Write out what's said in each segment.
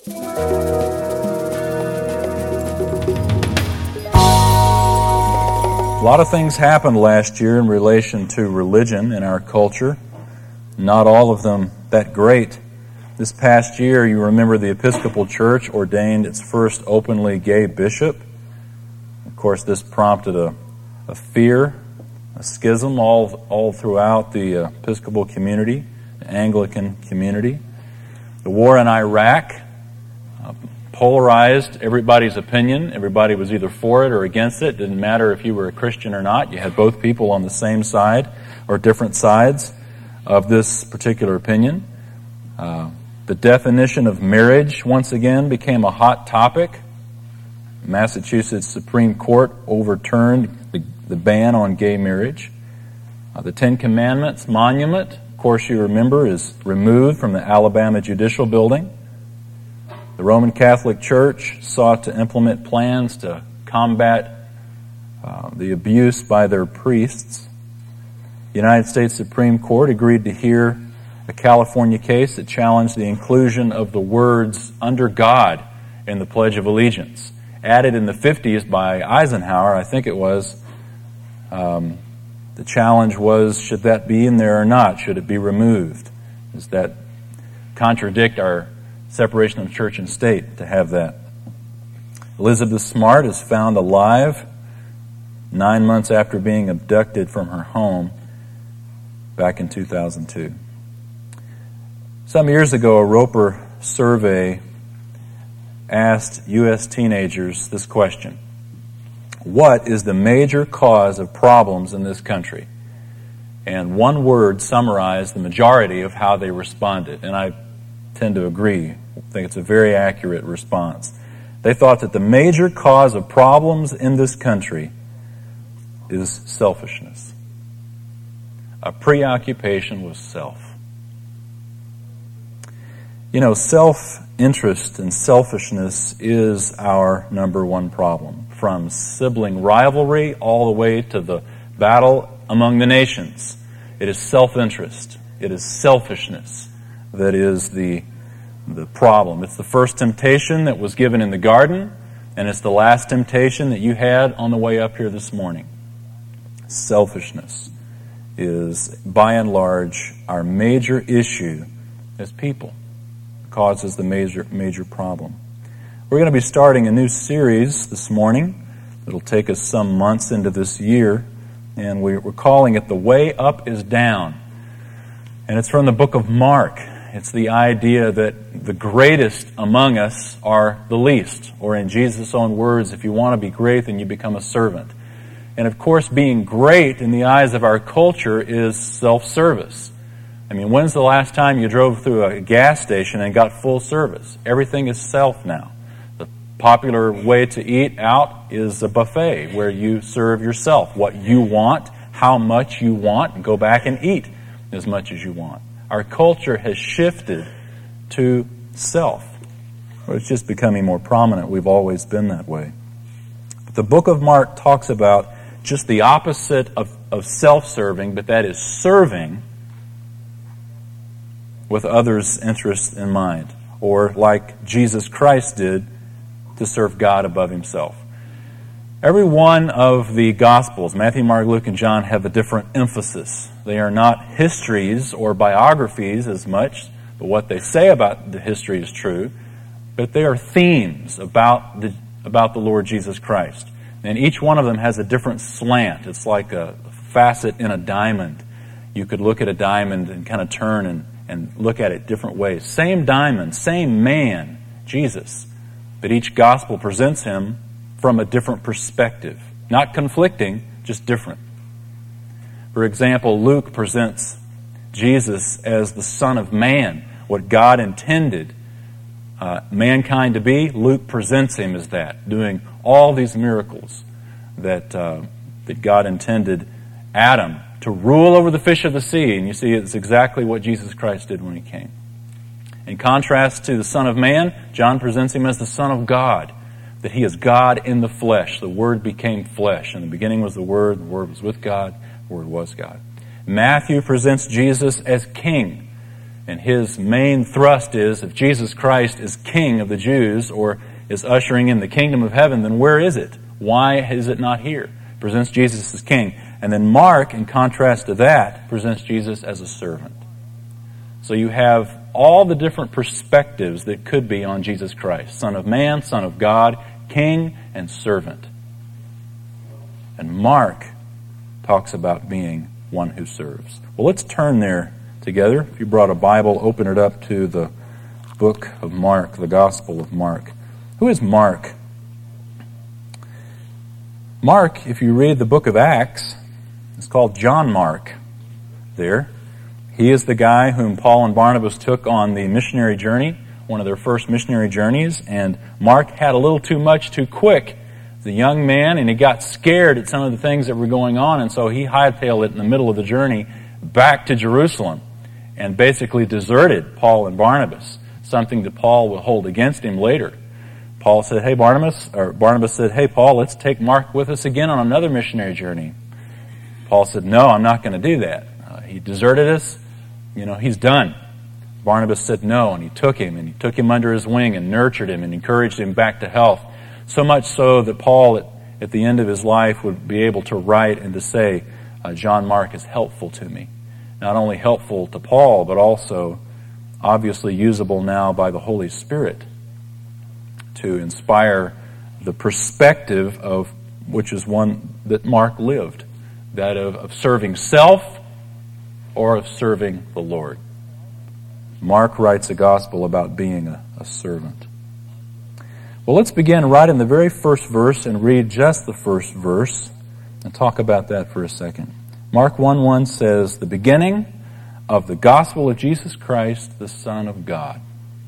A lot of things happened last year in relation to religion in our culture. Not all of them that great. This past year, you remember the Episcopal Church ordained its first openly gay bishop. Of course, this prompted a fear, a schism all throughout the Episcopal community, the Anglican community. The war in Iraq polarized everybody's opinion. Everybody was either for it or against it. It didn't matter if you were a Christian or not. You had both people on the same side or different sides of this particular opinion. The definition of marriage, once again, became a hot topic. Massachusetts Supreme Court overturned the ban on gay marriage. The Ten Commandments monument, of course you remember, is removed from the Alabama Judicial Building. The Roman Catholic Church sought to implement plans to combat the abuse by their priests. The United States Supreme Court agreed to hear a California case that challenged the inclusion of the words "under God" in the Pledge of Allegiance. Added in the 50s by Eisenhower, I think it was. The challenge was, should that be in there or not? Should it be removed? Does that contradict our separation of church and state to have that? Elizabeth Smart is found alive 9 months after being abducted from her home back in 2002. Some years ago, a Roper survey asked U.S. teenagers this question: what is the major cause of problems in this country? And one word summarized the majority of how they responded, and I tend to agree. I think it's a very accurate response. They thought that the major cause of problems in this country is selfishness. A preoccupation with self. You know, self-interest and selfishness is our number one problem. From sibling rivalry all the way to the battle among the nations. It is self-interest. It is selfishness that is the problem. It's the first temptation that was given in the garden, and it's the last temptation that you had on the way up here this morning. Selfishness is, by and large, our major issue as people. It causes the major problem. We're going to be starting a new series this morning. It'll take us some months into this year, and we're calling it The Way Up is Down. And it's from the book of Mark. It's the idea that the greatest among us are the least. Or in Jesus' own words, if you want to be great, then you become a servant. And of course, being great in the eyes of our culture is self-service. I mean, when's the last time you drove through a gas station and got full service? Everything is self now. The popular way to eat out is a buffet where you serve yourself what you want, how much you want, and go back and eat as much as you want. Our culture has shifted to self. Well, it's just becoming more prominent. We've always been that way. But the book of Mark talks about just the opposite of self-serving, but that is serving with others' interests in mind. Or like Jesus Christ did, to serve God above himself. Every one of the Gospels, Matthew, Mark, Luke, and John, have a different emphasis. They are not histories or biographies as much, but what they say about the history is true. But they are themes about the Lord Jesus Christ. And each one of them has a different slant. It's like a facet in a diamond. You could look at a diamond and kind of turn and look at it different ways. Same diamond, same man, Jesus. But each gospel presents him from a different perspective. Not conflicting, just different. For example, Luke presents Jesus as the Son of Man, what God intended mankind to be. Luke presents him as that, doing all these miracles that God intended Adam to rule over the fish of the sea. And you see, it's exactly what Jesus Christ did when he came. In contrast to the Son of Man, John presents him as the Son of God, that he is God in the flesh. The Word became flesh. In the beginning was the Word was with God, the Word was God. Matthew presents Jesus as King. And his main thrust is, if Jesus Christ is King of the Jews or is ushering in the kingdom of heaven, then where is it? Why is it not here? Presents Jesus as King. And then Mark, in contrast to that, presents Jesus as a servant. So you have all the different perspectives that could be on Jesus Christ. Son of man, Son of God, King, and servant. And Mark talks about being one who serves. Well, let's turn there together. If you brought a Bible, open it up to the book of Mark, the Gospel of Mark. Who is Mark? Mark, if you read the book of Acts, is called John Mark there. He is the guy whom Paul and Barnabas took on the missionary journey, one of their first missionary journeys, and Mark had a little too much too quick as a young man, and he got scared at some of the things that were going on, and so he hightailed it in the middle of the journey back to Jerusalem and basically deserted Paul and Barnabas, something that Paul will hold against him later. Paul said, hey Barnabas said, hey Paul, let's take Mark with us again on another missionary journey. Paul said, no, I'm not going to do that. He deserted us. He's done. Barnabas said no, and he took him under his wing and nurtured him and encouraged him back to health. So much so that Paul, at the end of his life, would be able to write and to say, John Mark is helpful to me. Not only helpful to Paul, but also obviously usable now by the Holy Spirit to inspire the perspective of which is one that Mark lived, that of serving self or of serving the Lord. Mark writes a gospel about being a servant. Well, let's begin right in the very first verse and read just the first verse and talk about that for a second. Mark 1:1 says, the beginning of the gospel of Jesus Christ, the Son of God.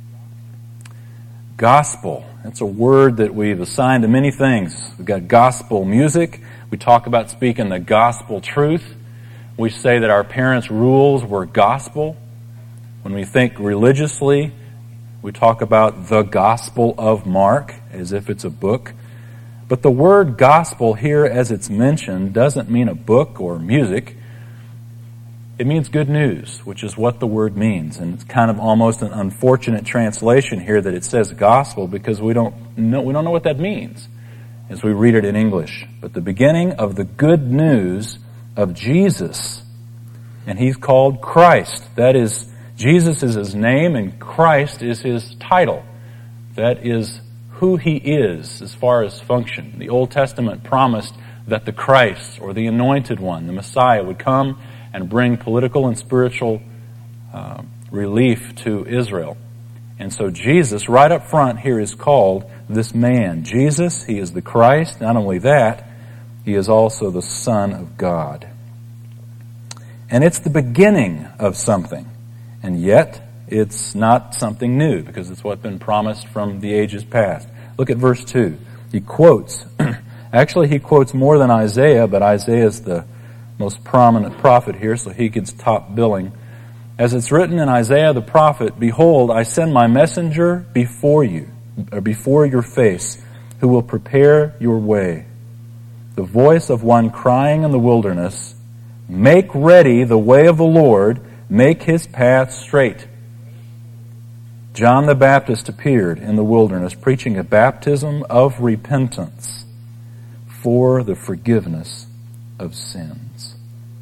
Gospel. That's a word that we've assigned to many things. We've got gospel music. We talk about speaking the gospel truth. We say that our parents' rules were gospel. When we think religiously, we talk about the Gospel of Mark as if it's a book. But the word gospel here, as it's mentioned, doesn't mean a book or music. It means good news, which is what the word means. And it's kind of almost an unfortunate translation here that it says gospel because we don't know what that means as we read it in English. But the beginning of the good news of Jesus. And he's called Christ. That is, Jesus is his name and Christ is his title. That is who he is as far as function. The Old Testament promised that the Christ, or the Anointed One, the Messiah, would come and bring political and spiritual relief to Israel. And so Jesus, right up front here, is called this man. Jesus, he is the Christ. Not only that, he is also the Son of God. And it's the beginning of something. And yet, it's not something new, because it's what's been promised from the ages past. Look at verse 2. He quotes, actually he quotes more than Isaiah, but Isaiah is the most prominent prophet here, so he gets top billing. As it's written in Isaiah the prophet, behold, I send my messenger before you, or before your face, who will prepare your way. The voice of one crying in the wilderness, make ready the way of the Lord, make his path straight. John the Baptist appeared in the wilderness preaching a baptism of repentance for the forgiveness of sins.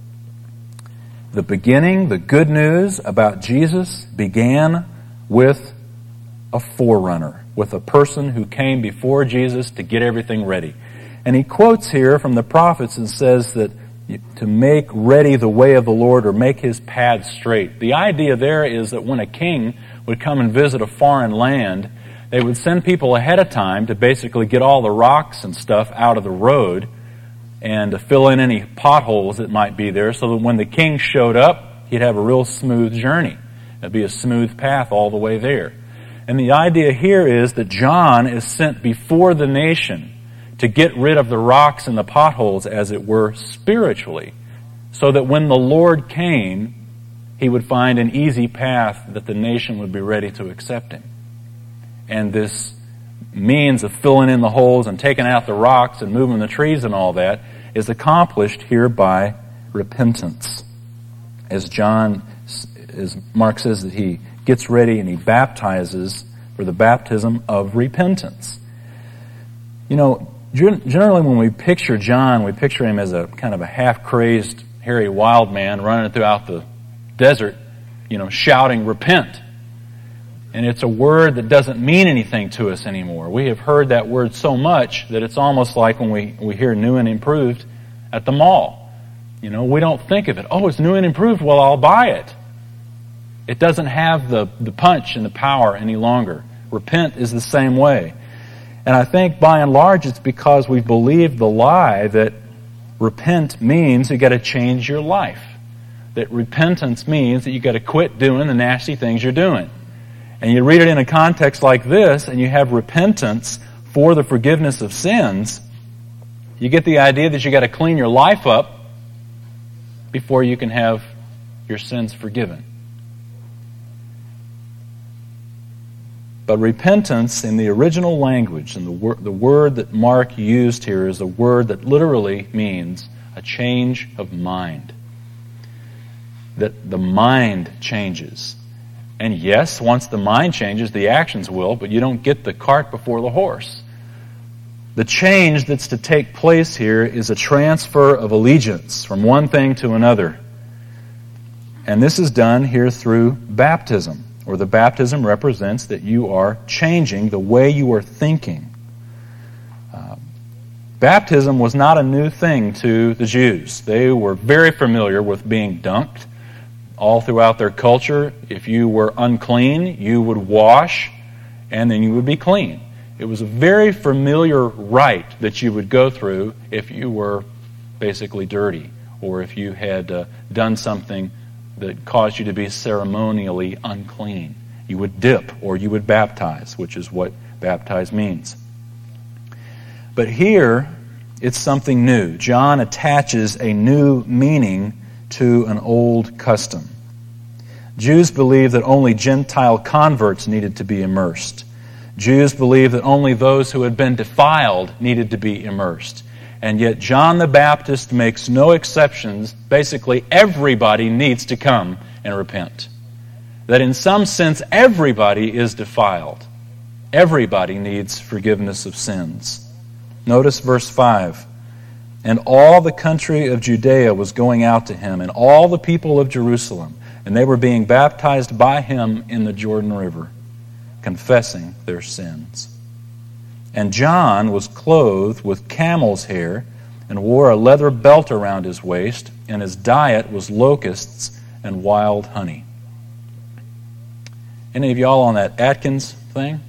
The beginning, the good news about Jesus began with a forerunner, with a person who came before Jesus to get everything ready. And he quotes here from the prophets and says that to make ready the way of the Lord, or make his path straight. The idea there is that when a king would come and visit a foreign land, they would send people ahead of time to basically get all the rocks and stuff out of the road and to fill in any potholes that might be there, so that when the king showed up, he'd have a real smooth journey. It'd be a smooth path all the way there. And the idea here is that John is sent before the nation to get rid of the rocks and the potholes, as it were, spiritually, so that when the Lord came, he would find an easy path that the nation would be ready to accept him. And this means of filling in the holes and taking out the rocks and moving the trees and all that is accomplished here by repentance. As John as Mark says that he gets ready and he baptizes for the baptism of repentance. You know, generally when we picture John, we picture him as a kind of a half-crazed, hairy wild man running throughout the desert, you know, shouting, "Repent." And it's a word that doesn't mean anything to us anymore. We have heard that word so much that it's almost like when we hear new and improved at the mall. You know, we don't think of it. Oh, it's new and improved. Well, I'll buy it. It doesn't have the punch and the power any longer. Repent is the same way. And I think by and large it's because we've believed the lie that repent means you got to change your life. That repentance means that you got to quit doing the nasty things you're doing. And you read it in a context like this, and you have repentance for the forgiveness of sins, you get the idea that you got to clean your life up before you can have your sins forgiven. But repentance in the original language, and the word that Mark used here is a word that literally means a change of mind. That the mind changes. And yes, once the mind changes, the actions will, but you don't get the cart before the horse. The change that's to take place here is a transfer of allegiance from one thing to another. And this is done here through baptism, or the baptism represents that you are changing the way you are thinking. Baptism was not a new thing to the Jews. They were very familiar with being dunked. All throughout their culture, if you were unclean, you would wash, and then you would be clean. It was a very familiar rite that you would go through if you were basically dirty, or if you had done something that caused you to be ceremonially unclean. You would dip, or you would baptize, which is what baptize means. But here, it's something new. John attaches a new meaning to an old custom. Jews believed that only Gentile converts needed to be immersed. Jews believed that only those who had been defiled needed to be immersed. And yet John the Baptist makes no exceptions. Basically, everybody needs to come and repent. That in some sense, everybody is defiled. Everybody needs forgiveness of sins. Notice verse 5. And all the country of Judea was going out to him, and all the people of Jerusalem, and they were being baptized by him in the Jordan River, confessing their sins. And John was clothed with camel's hair, and wore a leather belt around his waist, and his diet was locusts and wild honey. Any of y'all on that Atkins thing?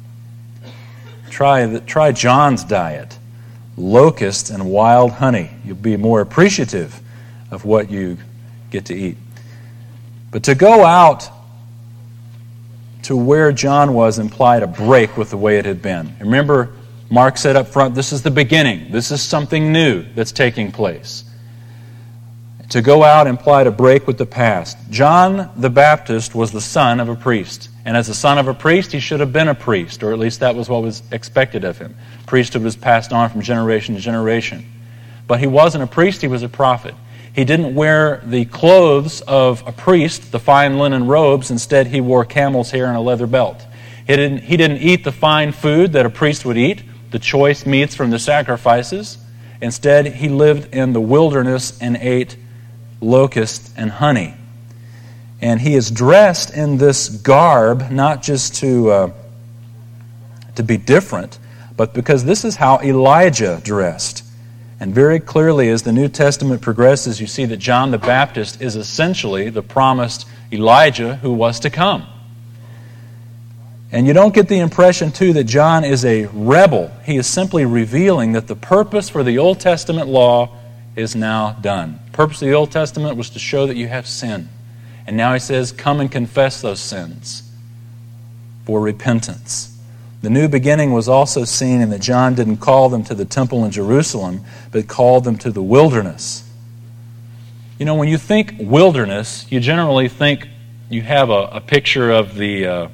Try John's diet. Locusts and wild honey. You'll be more appreciative of what you get to eat. But to go out to where John was implied a break with the way it had been. Remember, Mark said up front, this is the beginning. This is something new that's taking place. To go out implied a break with the past. John the Baptist was the son of a priest. And as the son of a priest, he should have been a priest, or at least that was what was expected of him. Priesthood was passed on from generation to generation. But he wasn't a priest, he was a prophet. He didn't wear the clothes of a priest, the fine linen robes. Instead, he wore camel's hair and a leather belt. He didn't eat the fine food that a priest would eat, the choice meats from the sacrifices. Instead, he lived in the wilderness and ate locusts and honey. And he is dressed in this garb, not just to be different, but because this is how Elijah dressed. And very clearly, as the New Testament progresses, you see that John the Baptist is essentially the promised Elijah who was to come. And you don't get the impression, too, that John is a rebel. He is simply revealing that the purpose for the Old Testament law is now done. The purpose of the Old Testament was to show that you have sin. And now he says, come and confess those sins for repentance. The new beginning was also seen in that John didn't call them to the temple in Jerusalem, but called them to the wilderness. You know, when you think wilderness, you generally think you have a picture of the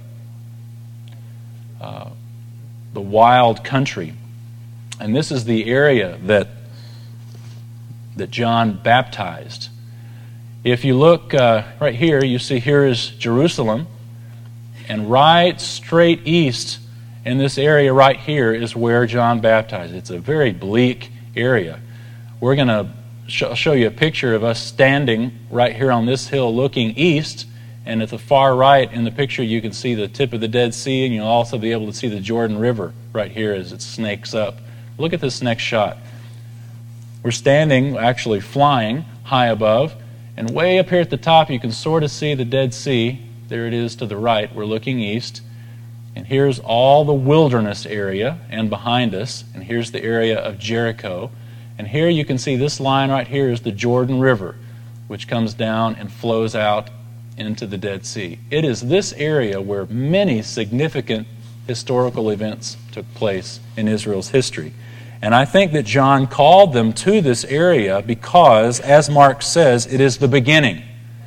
wild country. And this is the area that John baptized. If you look right here, you see here is Jerusalem, and right straight east in this area right here is where John baptized. It's a very bleak area. We're going to show you a picture of us standing right here on this hill looking east, and at the far right in the picture you can see the tip of the Dead Sea, and you'll also be able to see the Jordan River right here as it snakes up. Look at this next shot. We're standing, actually flying, high above, and way up here at the top you can sort of see the Dead Sea. There it is to the right. We're looking east. And here's all the wilderness area and behind us, and here's the area of Jericho. And here you can see this line right here is the Jordan River, which comes down and flows out into the Dead Sea. It is this area where many significant historical events took place in Israel's history. And I think that John called them to this area because, as Mark says, it is the beginning.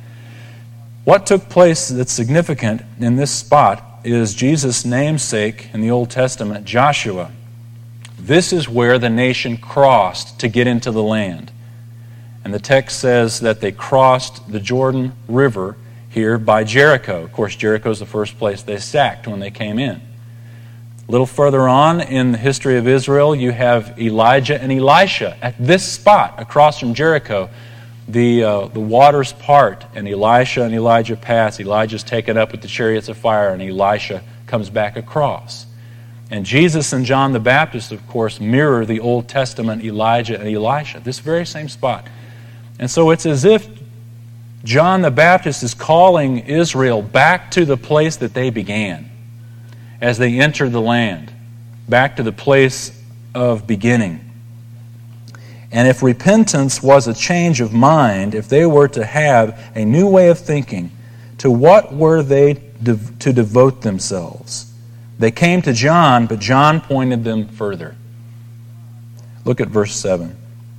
What took place that's significant in this spot is Jesus' namesake in the Old Testament, Joshua. This is where the nation crossed to get into the land. And the text says that they crossed the Jordan River here by Jericho. Of course, Jericho is the first place they sacked when they came in. A little further on in the history of Israel, you have Elijah and Elisha. At this spot across from Jericho, the waters part, and Elisha and Elijah pass. Elijah's taken up with the chariots of fire, and Elisha comes back across. And Jesus and John the Baptist, of course, mirror the Old Testament Elijah and Elisha, this very same spot. And so it's as if John the Baptist is calling Israel back to the place that they began as they entered the land, back to the place of beginning. And if repentance was a change of mind, if they were to have a new way of thinking, to what were they to devote themselves? They came to John, but John pointed them further. Look at verse 7.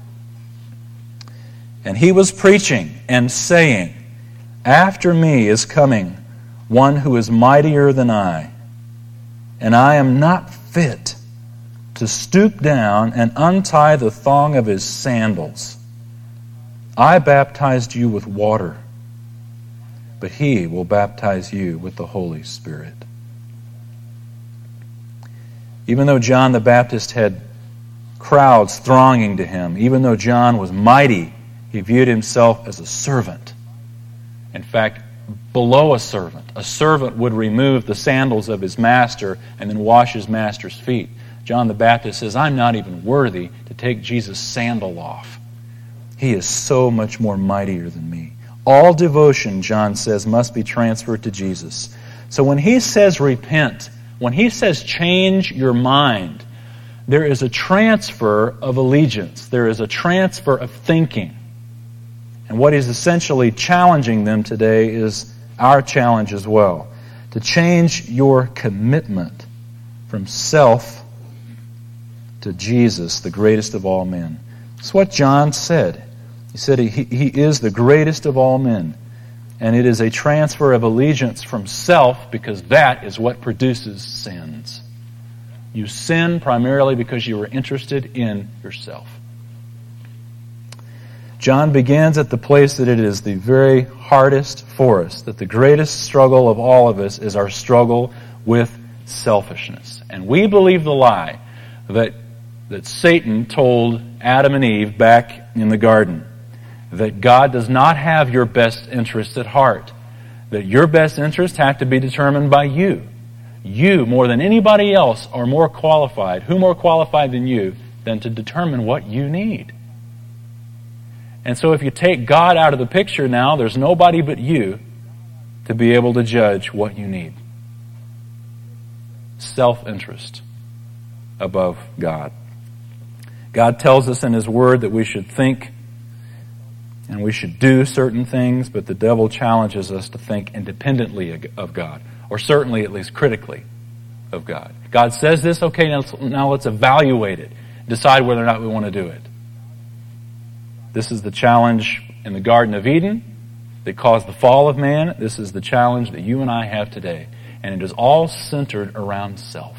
And he was preaching and saying, "After me is coming one who is mightier than I, and I am not fit to stoop down and untie the thong of his sandals. I baptized you with water, but he will baptize you with the Holy Spirit." Even though John the Baptist had crowds thronging to him, even though John was mighty, he viewed himself as a servant. In fact, below a servant would remove the sandals of his master and then wash his master's feet. John the Baptist says, "I'm not even worthy to take Jesus' sandal off. He is so much more mightier than me." All devotion, John says, must be transferred to Jesus. So when he says repent, when he says change your mind, there is a transfer of allegiance. There is a transfer of thinking. And what he's essentially challenging them today is our challenge as well. To change your commitment from self to Jesus, the greatest of all men. That's what John said. He said he is the greatest of all men. And it is a transfer of allegiance from self, because that is what produces sins. You sin primarily because you are interested in yourself. John begins at the place that it is the very hardest for us, that the greatest struggle of all of us is our struggle with selfishness. And we believe the lie that Satan told Adam and Eve back in the garden, that God does not have your best interests at heart, that your best interests have to be determined by you. You, more than anybody else, are more qualified. Who more qualified than you than to determine what you need? And so if you take God out of the picture now, there's nobody but you to be able to judge what you need. Self-interest above God. God tells us in His Word that we should think and we should do certain things, but the devil challenges us to think independently of God, or certainly at least critically of God. God says this, okay, now let's evaluate it, decide whether or not we want to do it. This is the challenge in the Garden of Eden that caused the fall of man. This is the challenge that you and I have today. And it is all centered around self.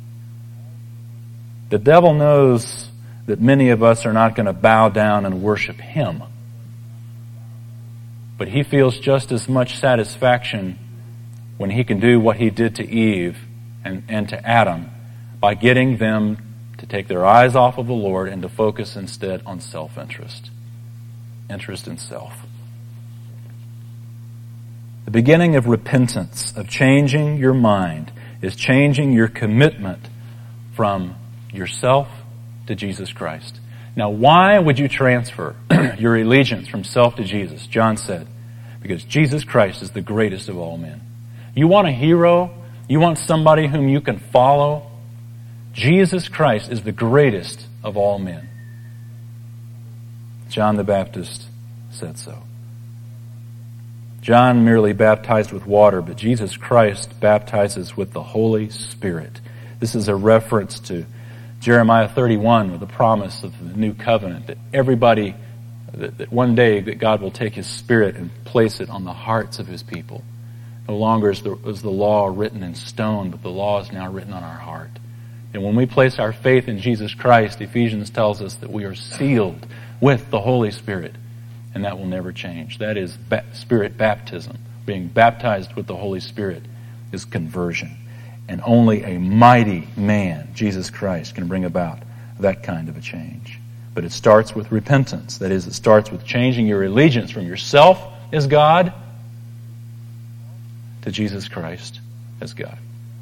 The devil knows that many of us are not going to bow down and worship him. But he feels just as much satisfaction when he can do what he did to Eve and to Adam by getting them to take their eyes off of the Lord and to focus instead on self-interest. Interest in self. The beginning of repentance, of changing your mind, is changing your commitment from yourself to Jesus Christ. Now, why would you transfer your allegiance from self to Jesus? John said, because Jesus Christ is the greatest of all men. You want a hero? You want somebody whom you can follow? Jesus Christ is the greatest of all men. John the Baptist said so. John merely baptized with water, but Jesus Christ baptizes with the Holy Spirit. This is a reference to Jeremiah 31 with the promise of the new covenant, that everybody, that one day that God will take His Spirit and place it on the hearts of His people. No longer is the law written in stone, but the law is now written on our heart. And when we place our faith in Jesus Christ, Ephesians tells us that we are sealed with the Holy Spirit. And that will never change. That is Spirit baptism. Being baptized with the Holy Spirit is conversion. And only a mighty man, Jesus Christ, can bring about that kind of a change. But it starts with repentance. That is, it starts with changing your allegiance from yourself as God to Jesus Christ as God.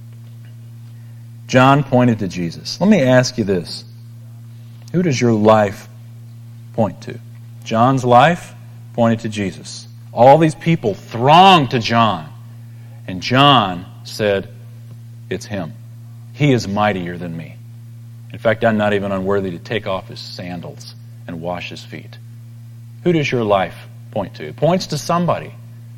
John pointed to Jesus. Let me ask you this. Who does your life point to? John's life pointed to Jesus. All these people thronged to John. And John said, it's him. He is mightier than me. In fact, I'm not even unworthy to take off his sandals and wash his feet. Who does your life point to? It points to somebody.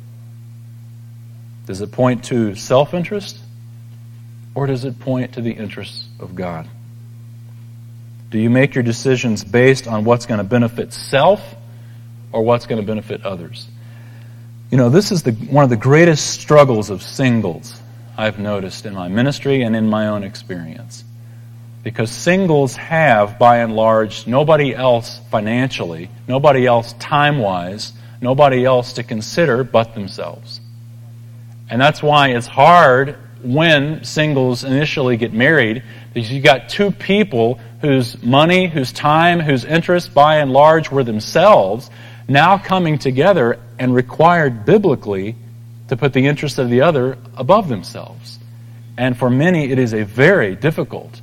Does it point to self-interest? Or does it point to the interests of God? Do you make your decisions based on what's going to benefit self or what's going to benefit others? You know, this is one of the greatest struggles of singles I've noticed in my ministry and in my own experience. Because singles have, by and large, nobody else financially, nobody else time-wise, nobody else to consider but themselves. And that's why it's hard when singles initially get married, because you got two people whose money, whose time, whose interests, by and large, were themselves, now coming together and required biblically to put the interest of the other above themselves. And for many, it is a very difficult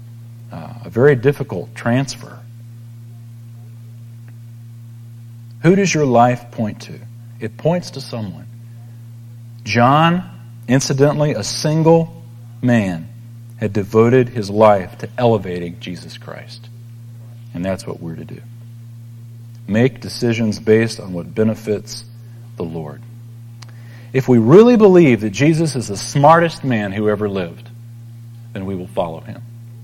transfer. Who does your life point to? It points to someone. John, incidentally, a single man, had devoted his life to elevating Jesus Christ. And that's what we're to do. Make decisions based on what benefits the Lord. If we really believe that Jesus is the smartest man who ever lived, then we will follow him.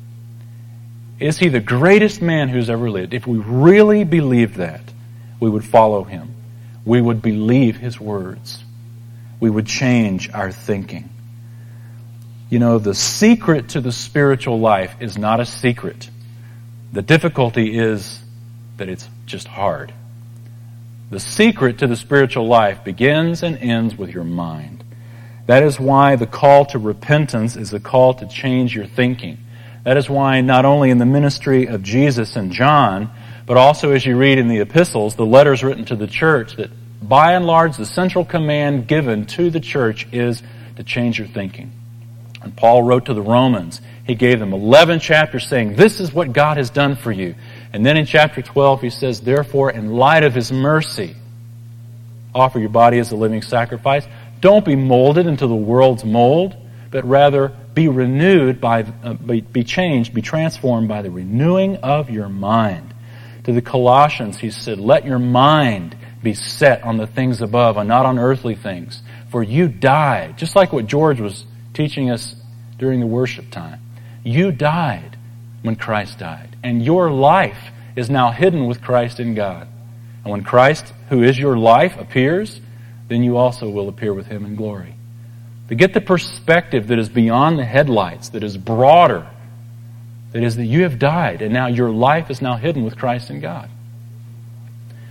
Is he the greatest man who's ever lived? If we really believed that, we would follow him. We would believe his words. We would change our thinking. You know, the secret to the spiritual life is not a secret. The difficulty is that it's just hard. The secret to the spiritual life begins and ends with your mind. That is why the call to repentance is a call to change your thinking. That is why not only in the ministry of Jesus and John, but also as you read in the epistles, the letters written to the church, that by and large the central command given to the church is to change your thinking. And Paul wrote to the Romans. He gave them 11 chapters saying, this is what God has done for you. And then in chapter 12 he says, therefore, in light of his mercy, offer your body as a living sacrifice. Don't be molded into the world's mold, but rather be renewed be changed, be transformed by the renewing of your mind. To the Colossians he said, let your mind be set on the things above and not on earthly things. For you died, just like what George was teaching us during the worship time. You died when Christ died. And your life is now hidden with Christ in God. And when Christ, who is your life, appears, then you also will appear with him in glory. To get the perspective that is beyond the headlights, that is broader, that is that you have died and now your life is now hidden with Christ in God.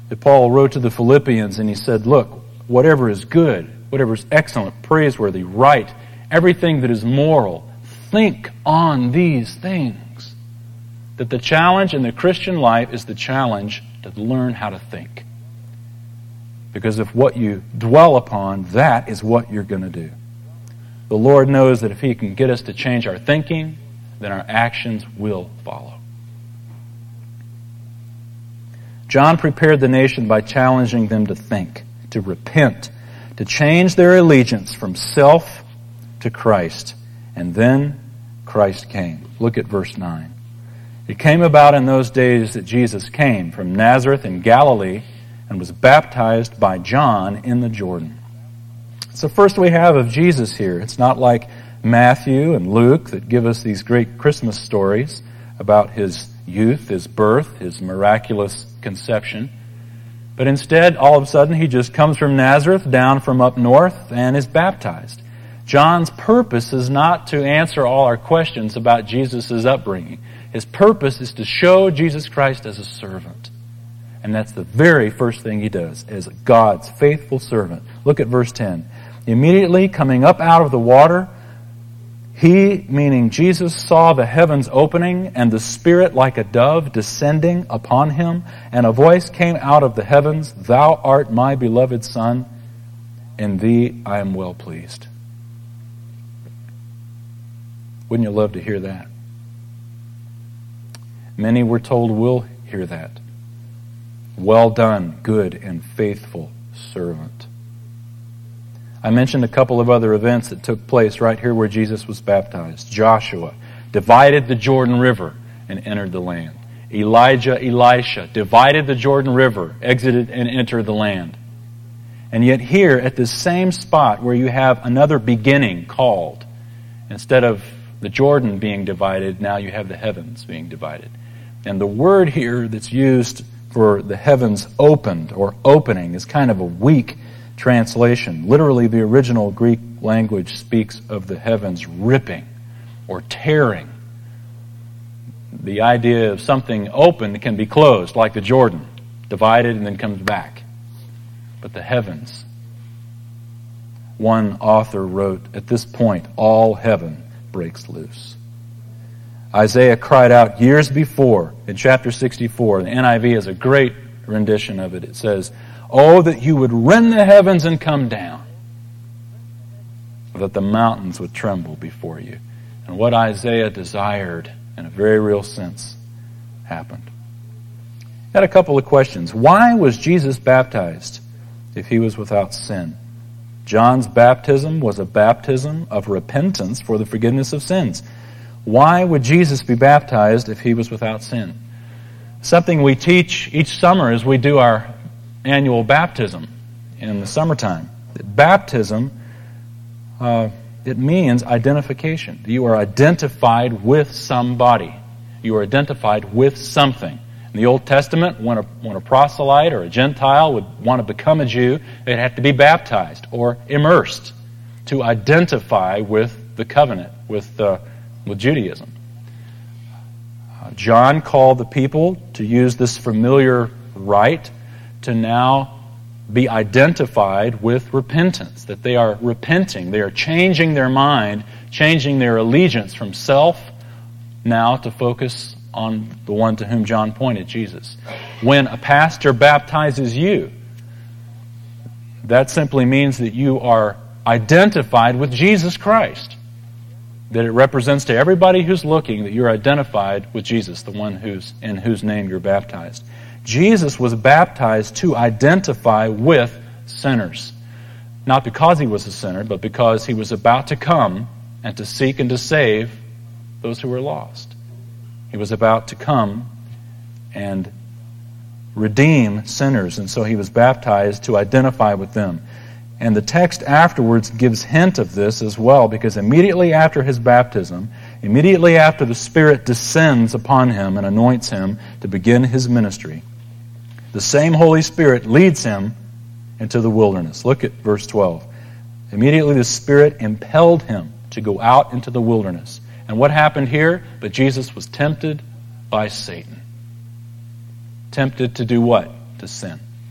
that Paul wrote to the Philippians, and he said, look, whatever is good, whatever is excellent, praiseworthy, right, everything that is moral, think on these things. That the challenge in the Christian life is the challenge to learn how to think. Because if what you dwell upon, that is what you're going to do. The Lord knows that if He can get us to change our thinking, then our actions will follow. John prepared the nation by challenging them to think, to repent, to change their allegiance from self to Christ. And then Christ came. Look at verse 9. It came about in those days that Jesus came from Nazareth in Galilee and was baptized by John in the Jordan. It's the first we have of Jesus here. It's not like Matthew and Luke that give us these great Christmas stories about His youth, His birth, His miraculous conception. But instead, all of a sudden, He just comes from Nazareth, down from up north, and is baptized. John's purpose is not to answer all our questions about Jesus' upbringing. His purpose is to show Jesus Christ as a servant. And that's the very first thing he does, as God's faithful servant. Look at verse 10. Immediately coming up out of the water, He, meaning Jesus, saw the heavens opening and the Spirit like a dove descending upon Him. And a voice came out of the heavens, Thou art my beloved Son, in Thee I am well pleased. Wouldn't you love to hear that? Many, we're told, will hear that. Well done, good and faithful servant. I mentioned a couple of other events that took place right here where Jesus was baptized. Joshua divided the Jordan River and entered the land. Elisha divided the Jordan River, exited and entered the land. And yet here at this same spot where you have another beginning called, instead of the Jordan being divided, now you have the heavens being divided. And the word here that's used for the heavens opened or opening is kind of a weak translation. Literally, the original Greek language speaks of the heavens ripping or tearing. The idea of something open can be closed, like the Jordan, divided and then comes back. But the heavens, one author wrote, at this point, all heaven breaks loose. Isaiah cried out years before in chapter 64. The NIV has a great rendition of it. It says, Oh, that you would rend the heavens and come down, that the mountains would tremble before you. And what Isaiah desired, in a very real sense, happened. I had a couple of questions. Why was Jesus baptized if He was without sin? John's baptism was a baptism of repentance for the forgiveness of sins. Why would Jesus be baptized if He was without sin? Something we teach each summer as we do our annual baptism in the summertime. Baptism, it means identification. You are identified with somebody. You are identified with something. In the Old Testament, when a proselyte or a Gentile would want to become a Jew, they'd have to be baptized or immersed to identify with the covenant, with Judaism. John called the people to use this familiar rite to now be identified with repentance, that they are repenting, they are changing their mind, changing their allegiance from self now to focus on the one to whom John pointed, Jesus. When a pastor baptizes you, that simply means that you are identified with Jesus Christ. That it represents to everybody who's looking that you're identified with Jesus, the one in whose name you're baptized. Jesus was baptized to identify with sinners. Not because He was a sinner, but because He was about to come and to seek and to save those who were lost. He was about to come and redeem sinners, and so He was baptized to identify with them. And the text afterwards gives hint of this as well, because immediately after His baptism, immediately after the Spirit descends upon Him and anoints Him to begin His ministry, the same Holy Spirit leads Him into the wilderness. Look at verse 12. Immediately the Spirit impelled Him to go out into the wilderness. And what happened here? But Jesus was tempted by Satan. Tempted to do what? To sin.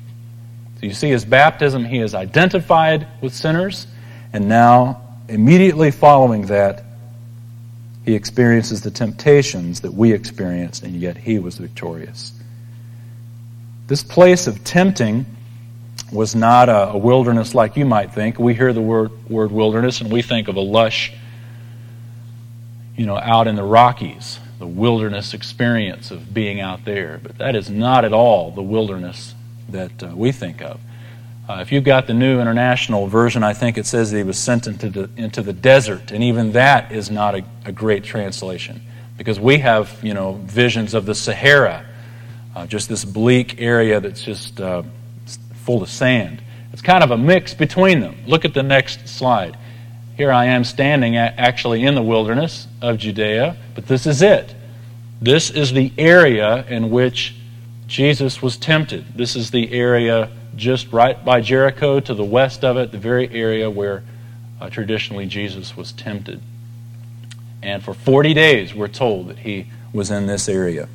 So you see his baptism, he is identified with sinners, and now, immediately following that, he experiences the temptations that we experienced, and yet he was victorious. This place of tempting was not a wilderness like you might think. We hear the word wilderness, and we think of a lush, out in the Rockies, the wilderness experience of being out there. But that is not at all the wilderness that we think of. If you've got the New International Version, I think it says that he was sent into the desert, and even that is not a great translation, because we have visions of the Sahara, just this bleak area that's just full of sand. It's kind of a mix between them. Look at the next slide. Here I am standing actually in the wilderness of Judea, but this is it. This is the area in which Jesus was tempted. This is the area just right by Jericho to the west of it, the very area where traditionally Jesus was tempted. And for 40 days we're told that he was in this area.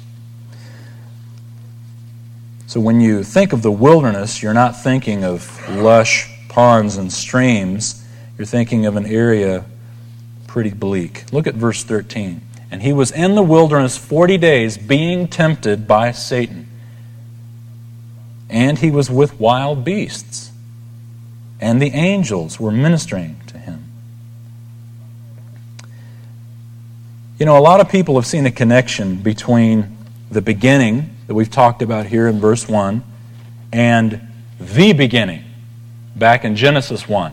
So when you think of the wilderness, you're not thinking of lush ponds and streams. You're thinking of an area pretty bleak. Look at verse 13. And he was in the wilderness 40 days being tempted by Satan. And he was with wild beasts. And the angels were ministering to him. A lot of people have seen a connection between the beginning that we've talked about here in verse 1 and the beginning back in Genesis 1.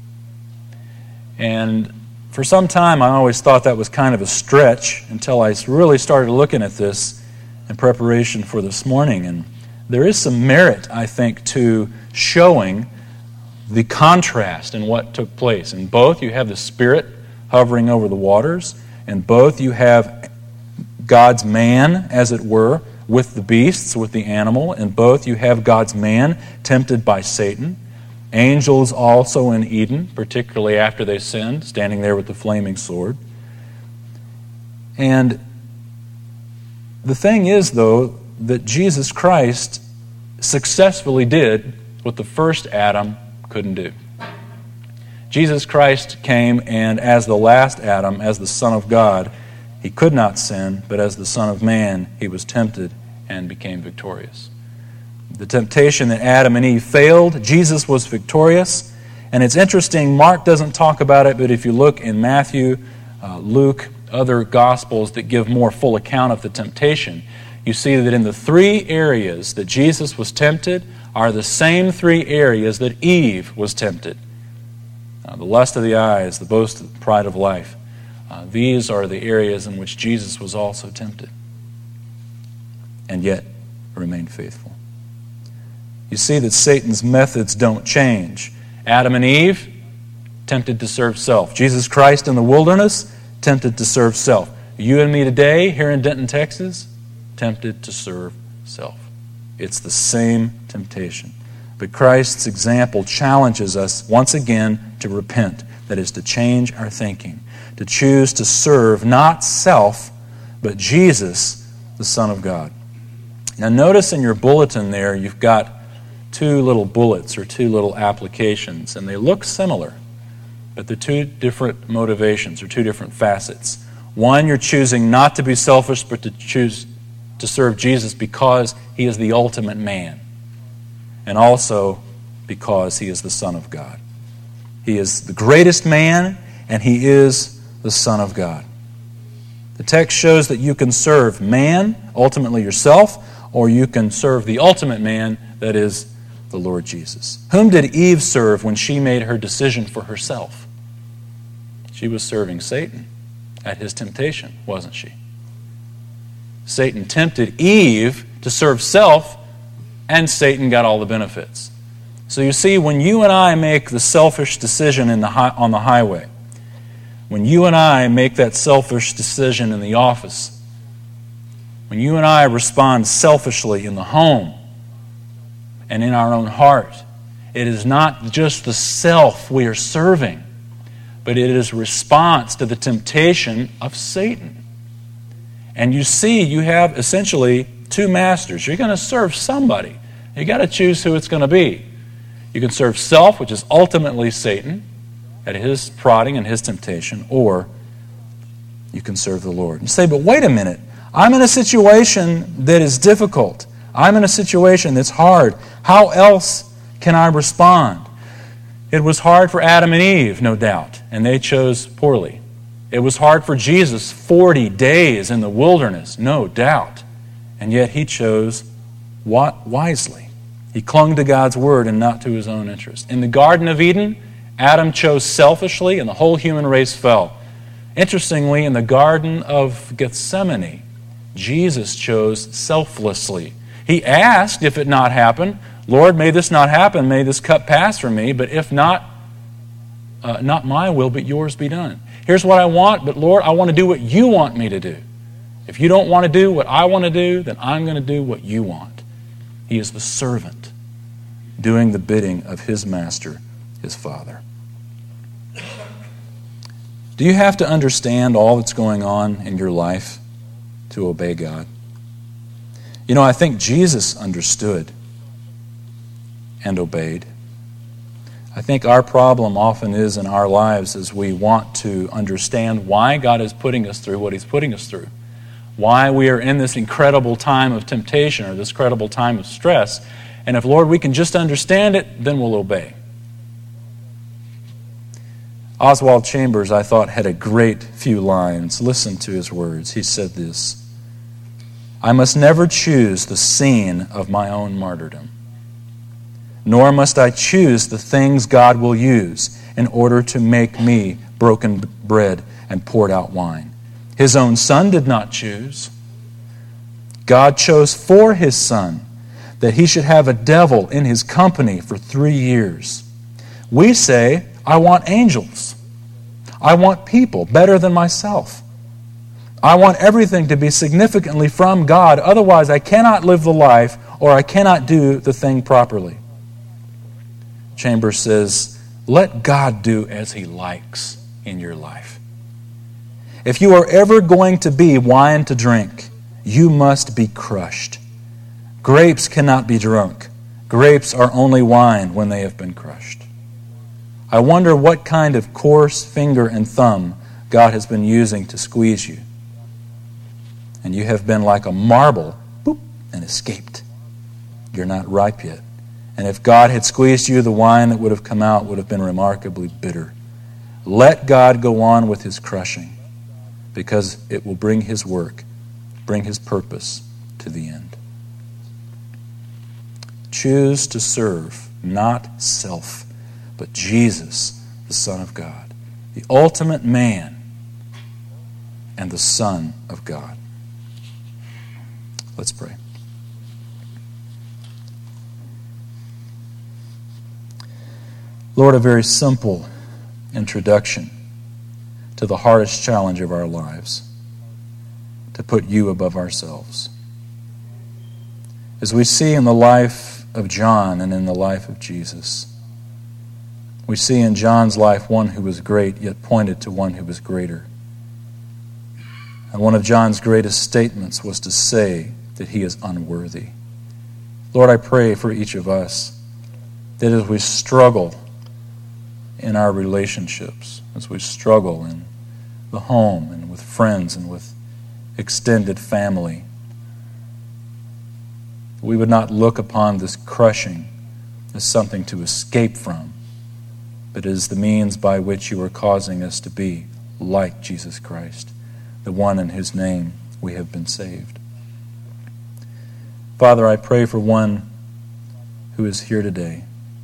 And for some time I always thought that was kind of a stretch until I really started looking at this in preparation for this morning. And there is some merit, I think, to showing the contrast in what took place. In both you have the Spirit hovering over the waters, and both you have God's man, as it were, with the beasts, with the animal. In both you have God's man tempted by Satan. Angels also in Eden, particularly after they sinned, standing there with the flaming sword. And the thing is, though, that Jesus Christ successfully did what the first Adam couldn't do. Jesus Christ came, and as the last Adam, as the Son of God, he could not sin, but as the Son of Man, he was tempted and became victorious. The temptation that Adam and Eve failed, Jesus was victorious. And it's interesting, Mark doesn't talk about it, but if you look in Matthew, Luke, other Gospels that give more full account of the temptation, you see that in the three areas that Jesus was tempted are the same three areas that Eve was tempted. The lust of the eyes, the boast, the pride of life. These are the areas in which Jesus was also tempted, and yet remained faithful. You see that Satan's methods don't change. Adam and Eve, tempted to serve self. Jesus Christ in the wilderness, tempted to serve self. You and me today, here in Denton, Texas, tempted to serve self. It's the same temptation. But Christ's example challenges us once again to repent. That is, to change our thinking. To choose to serve not self, but Jesus, the Son of God. Now notice in your bulletin there, you've got two little bullets or two little applications, and they look similar, but they're two different motivations or two different facets. One, you're choosing not to be selfish, but to choose to serve Jesus because he is the ultimate man, and also because he is the Son of God. He is the greatest man, and he is the Son of God. The text shows that you can serve man, ultimately yourself, or you can serve the ultimate man, that is the Lord Jesus. Whom did Eve serve when she made her decision for herself? She was serving Satan at his temptation, wasn't she? Satan tempted Eve to serve self, and Satan got all the benefits. So you see, when you and I make the selfish decision on the highway, when you and I make that selfish decision in the office, when you and I respond selfishly in the home and in our own heart, it is not just the self we are serving, but it is a response to the temptation of Satan. And you see, you have essentially two masters. You're going to serve somebody. You got to choose who it's going to be. You can serve self, which is ultimately Satan, at his prodding and his temptation, or you can serve the Lord. You say, but wait a minute. I'm in a situation that is difficult. I'm in a situation that's hard. How else can I respond? It was hard for Adam and Eve, no doubt, and they chose poorly. It was hard for Jesus, 40 days in the wilderness, no doubt, and yet he chose wisely. He clung to God's word and not to his own interest. In the Garden of Eden, Adam chose selfishly and the whole human race fell. Interestingly, in the Garden of Gethsemane, Jesus chose selflessly. He asked, if it not happen, Lord, may this not happen, may this cup pass from me, but if not, not my will, but yours be done. Here's what I want, but Lord, I want to do what you want me to do. If you don't want to do what I want to do, then I'm going to do what you want. He is the servant doing the bidding of his master, his Father. Do you have to understand all that's going on in your life to obey God? You know, I think Jesus understood and obeyed. I think our problem often is in our lives is we want to understand why God is putting us through what he's putting us through. Why we are in this incredible time of temptation or this incredible time of stress. And if, Lord, we can just understand it, then we'll obey. Oswald Chambers, I thought, had a great few lines. Listen to his words. He said this: I must never choose the scene of my own martyrdom, nor must I choose the things God will use in order to make me broken bread and poured out wine. His own Son did not choose. God chose for his Son that he should have a devil in his company for 3 years. We say, I want angels. I want people better than myself. I want everything to be significantly from God. Otherwise, I cannot live the life or I cannot do the thing properly. Chambers says, let God do as he likes in your life. If you are ever going to be wine to drink, you must be crushed. Grapes cannot be drunk. Grapes are only wine when they have been crushed. I wonder what kind of coarse finger and thumb God has been using to squeeze you. And you have been like a marble, boop, and escaped. You're not ripe yet. And if God had squeezed you, the wine that would have come out would have been remarkably bitter. Let God go on with his crushing, because it will bring his work, bring his purpose to the end. Choose to serve, not self, but Jesus, the Son of God, the ultimate man and the Son of God. Let's pray. Lord, a very simple introduction to the hardest challenge of our lives, to put you above ourselves. As we see in the life of John and in the life of Jesus, we see in John's life one who was great, yet pointed to one who was greater. And one of John's greatest statements was to say that he is unworthy. Lord, I pray for each of us that as we struggle in our relationships, as we struggle in the home and with friends and with extended family, we would not look upon this crushing as something to escape from, but as the means by which you are causing us to be like Jesus Christ, the one in whose name we have been saved. Father, I pray for one who is here today,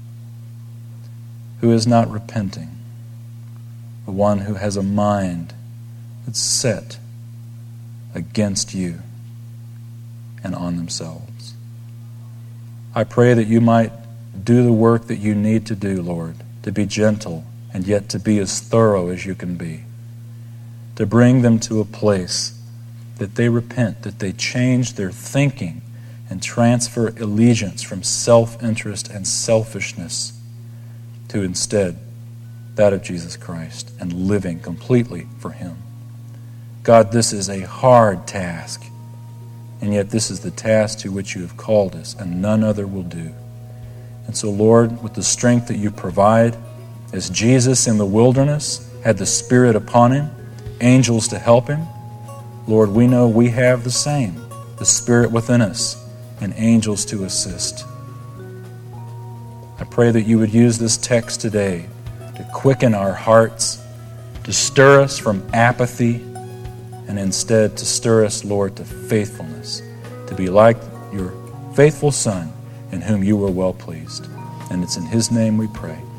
who is not repenting, the one who has a mind that's set against you and on themselves. I pray that you might do the work that you need to do, Lord, to be gentle and yet to be as thorough as you can be, to bring them to a place that they repent, that they change their thinking and transfer allegiance from self-interest and selfishness to instead that of Jesus Christ and living completely for him. God, this is a hard task. And yet this is the task to which you have called us, and none other will do. And so, Lord, with the strength that you provide, as Jesus in the wilderness had the Spirit upon him, angels to help him, Lord, we know we have the same, the Spirit within us, and angels to assist. I pray that you would use this text today to quicken our hearts, to stir us from apathy, and instead to stir us, Lord, to faithfulness, to be like your faithful Son in whom you were well pleased. And it's in his name we pray.